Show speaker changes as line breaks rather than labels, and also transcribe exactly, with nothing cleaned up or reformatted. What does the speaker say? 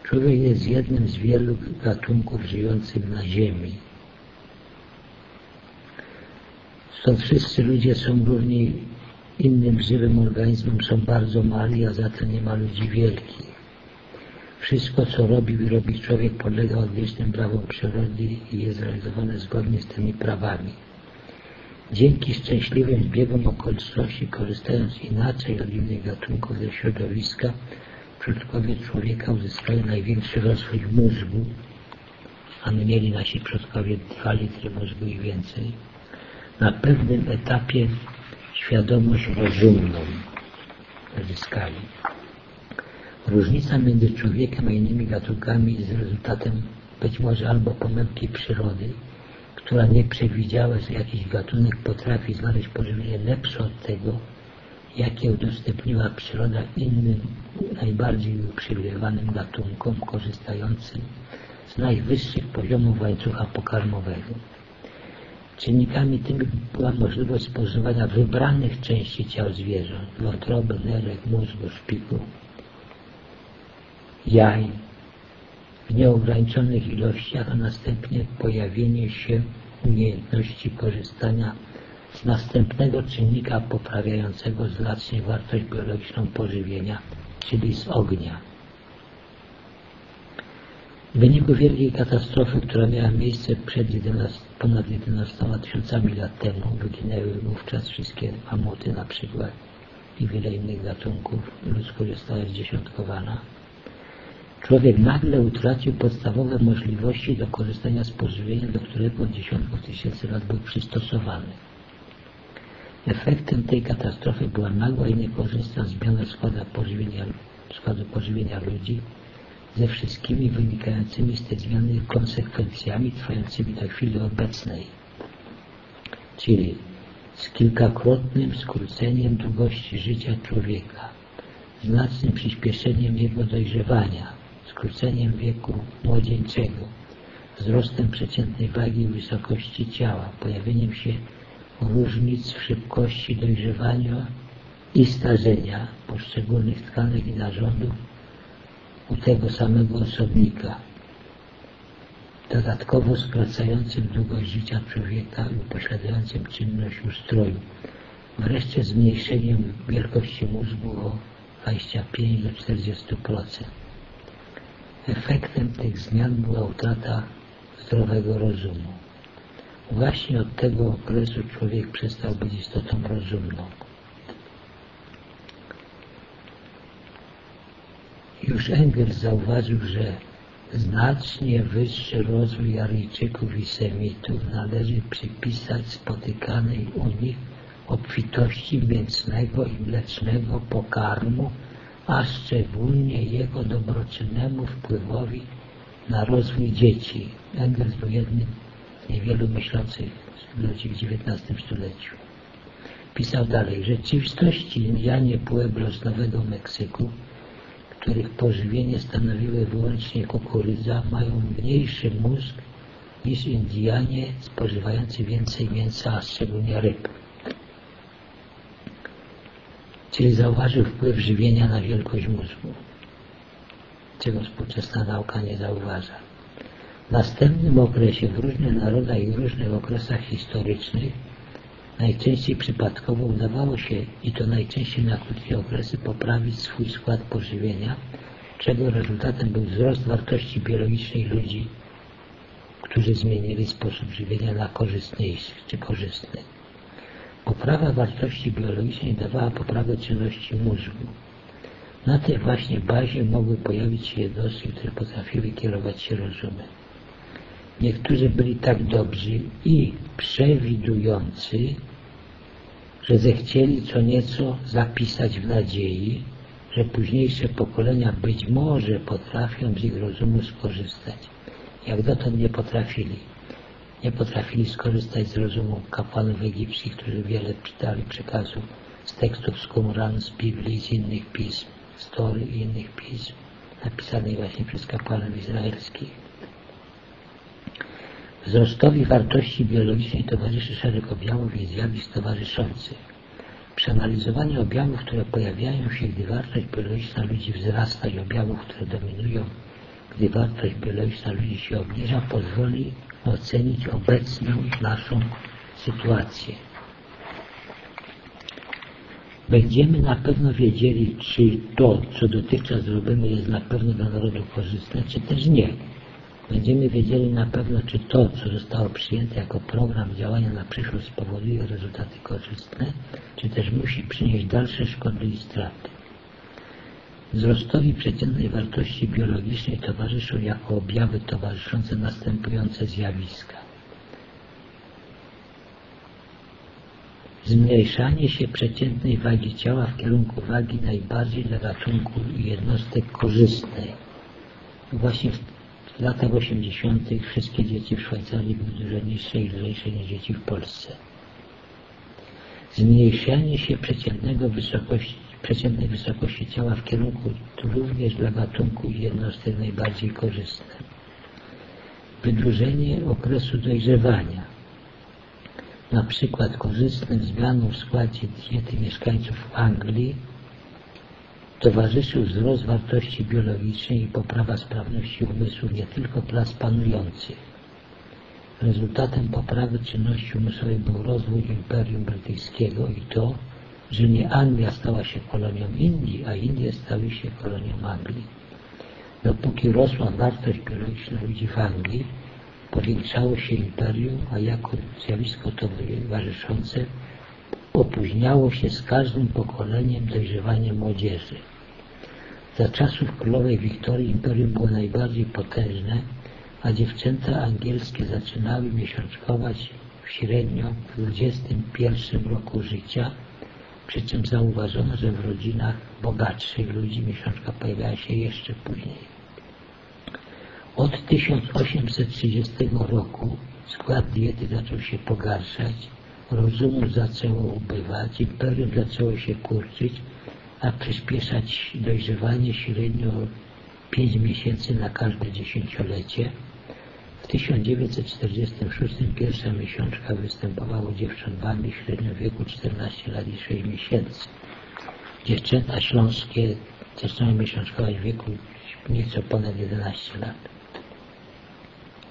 Człowiek jest jednym z wielu gatunków żyjących na Ziemi. Stąd wszyscy ludzie są równi innym żywym organizmom, są bardzo mali, a za to nie ma ludzi wielkich. Wszystko, co robił i robi człowiek, podlega odwiecznym prawom przyrody i jest realizowane zgodnie z tymi prawami. Dzięki szczęśliwym zbiegom okoliczności, korzystając inaczej od innych gatunków ze środowiska, przodkowie człowieka uzyskali największy rozwój mózgu, a my mieli nasi przodkowie dwa litry mózgu i więcej. Na pewnym etapie świadomość rozumną uzyskali. Różnica między człowiekiem a innymi gatunkami jest rezultatem być może albo pomyłki przyrody, która nie przewidziała, że jakiś gatunek potrafi znaleźć pożywienie lepsze od tego, jakie udostępniła przyroda innym, najbardziej uprzywilejowanym gatunkom korzystającym z najwyższych poziomów łańcucha pokarmowego. Czynnikami tymi była możliwość spożywania wybranych części ciał zwierząt, wątroby, nerek, mózgu, szpiku, jaj w nieograniczonych ilościach, a następnie pojawienie się umiejętności korzystania z następnego czynnika poprawiającego znacznie wartość biologiczną pożywienia, czyli z ognia. W wyniku wielkiej katastrofy, która miała miejsce przed ponad jedenastoma tysiącami lat temu, wyginęły wówczas wszystkie mamuty na przykład i wiele innych gatunków, ludzkość została zdziesiątkowana. Człowiek nagle utracił podstawowe możliwości do korzystania z pożywienia, do którego od dziesiątków tysięcy lat był przystosowany. Efektem tej katastrofy była nagła i niekorzystna zmiana składu pożywienia, składu pożywienia ludzi ze wszystkimi wynikającymi z tej zmiany konsekwencjami trwającymi do chwili obecnej, czyli z kilkakrotnym skróceniem długości życia człowieka, znacznym przyspieszeniem jego dojrzewania, skróceniem wieku młodzieńczego, wzrostem przeciętnej wagi i wysokości ciała, pojawieniem się różnic w szybkości dojrzewania i starzenia poszczególnych tkanek i narządów u tego samego osobnika, dodatkowo skracającym długość życia człowieka i upośledzającym czynność ustroju, wreszcie zmniejszeniem wielkości mózgu o dwadzieścia pięć do czterdziestu procent. Efektem tych zmian była utrata zdrowego rozumu. Właśnie od tego okresu człowiek przestał być istotą rozumną. Już Engels zauważył, że znacznie wyższy rozwój Aryjczyków i Semitów należy przypisać spotykanej u nich obfitości mięsnego i mlecznego pokarmu, a szczególnie jego dobroczynnemu wpływowi na rozwój dzieci. Engels był jednym z niewielu myślących ludzi w dziewiętnastym stuleciu. Pisał dalej: w rzeczywistości Indianie Pueblos Nowego Meksyku, których pożywienie stanowiły wyłącznie kukurydza, mają mniejszy mózg niż Indianie spożywający więcej mięsa, a szczególnie ryb. Czyli zauważył wpływ żywienia na wielkość mózgu, czego współczesna nauka nie zauważa. W następnym okresie w różnych narodach i różnych okresach historycznych najczęściej przypadkowo udawało się, i to najczęściej na krótkie okresy, poprawić swój skład pożywienia, czego rezultatem był wzrost wartości biologicznej ludzi, którzy zmienili sposób żywienia na korzystniejszy czy korzystny. Poprawa wartości biologicznej dawała poprawę czynności mózgu. Na tej właśnie bazie mogły pojawić się jednostki, które potrafiły kierować się rozumem. Niektórzy byli tak dobrzy i przewidujący, że zechcieli co nieco zapisać w nadziei, że późniejsze pokolenia być może potrafią z ich rozumu skorzystać. Jak dotąd nie potrafili. Nie potrafili skorzystać z rozumu kapłanów egipskich, którzy wiele czytali przekazów z tekstów z Qumran, z Biblii, z innych pism, z Tory i innych pism, napisanych właśnie przez kapłanów izraelskich. Wzrostowi wartości biologicznej towarzyszy szereg objawów i zjawisk towarzyszących. Przeanalizowanie objawów, które pojawiają się, gdy wartość biologiczna ludzi wzrasta, i objawów, które dominują, gdy wartość biologiczna ludzi się obniża, pozwoli ocenić obecną naszą sytuację. Będziemy na pewno wiedzieli, czy to, co dotychczas robimy, jest na pewno dla narodu korzystne, czy też nie. Będziemy wiedzieli na pewno, czy to, co zostało przyjęte jako program działania na przyszłość, spowoduje rezultaty korzystne, czy też musi przynieść dalsze szkody i straty. Wzrostowi przeciętnej wartości biologicznej towarzyszą jako objawy towarzyszące następujące zjawiska. Zmniejszanie się przeciętnej wagi ciała w kierunku wagi najbardziej dla gatunku i jednostek korzystnej. Właśnie w latach osiemdziesiątych wszystkie dzieci w Szwajcarii były dużo niższe i lżejsze niż dzieci w Polsce. Zmniejszanie się przeciętnego wysokości, przeciętnej wysokości ciała w kierunku również dla gatunku i jednostek najbardziej korzystne. Wydłużenie okresu dojrzewania. Na przykład korzystnym zmianom w składzie diety mieszkańców Anglii towarzyszył wzrost wartości biologicznej i poprawa sprawności umysłu nie tylko klas panujących. Rezultatem poprawy czynności umysłowej był rozwój Imperium Brytyjskiego i to, że nie Anglia stała się kolonią Indii, a Indie stały się kolonią Anglii. Dopóki rosła wartość biologiczna ludzi w Anglii, powiększało się imperium, a jako zjawisko towarzyszące opóźniało się z każdym pokoleniem dojrzewanie młodzieży. Za czasów królowej Wiktorii imperium było najbardziej potężne, a dziewczęta angielskie zaczynały miesiączkować średnio w dwudziestym pierwszym roku życia, przy czym zauważono, że w rodzinach bogatszych ludzi miesiączka pojawiała się jeszcze później. Od tysiąc osiemset trzydziestego roku skład diety zaczął się pogarszać, rozumu zaczęło ubywać, imperium zaczęło się kurczyć, a przyspieszać dojrzewanie średnio pięć miesięcy na każde dziesięciolecie. W tysiąc dziewięćset czterdziestym szóstym pierwsza miesiączka występowała u dziewcząt w Anglii średnio w wieku czternaście lat i sześć miesięcy. Dziewczęta śląskie zaczynały miesiączkować w wieku nieco ponad jedenaście lat.